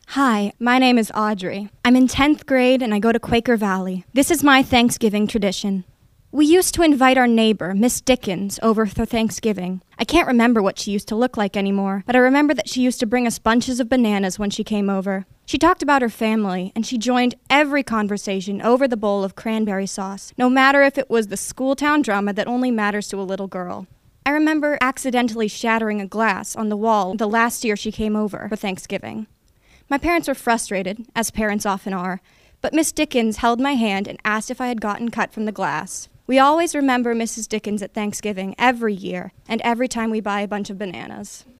Hi, my name is Audrey. I'm in 10th grade and I go to Quaker Valley. This is my Thanksgiving tradition. We used to invite our neighbor, Miss Dickens, over for Thanksgiving. I can't remember what she used to look like anymore, but I remember that she used to bring us bunches of bananas when she came over. She talked about her family, and she joined every conversation over the bowl of cranberry sauce, no matter if it was the school town drama that only matters to a little girl. I remember accidentally shattering a glass on the wall the last year she came over for Thanksgiving. My parents were frustrated, as parents often are, but Miss Dickens held my hand and asked if I had gotten cut from the glass. We always remember Mrs. Dickens at Thanksgiving every year, and every time we buy a bunch of bananas.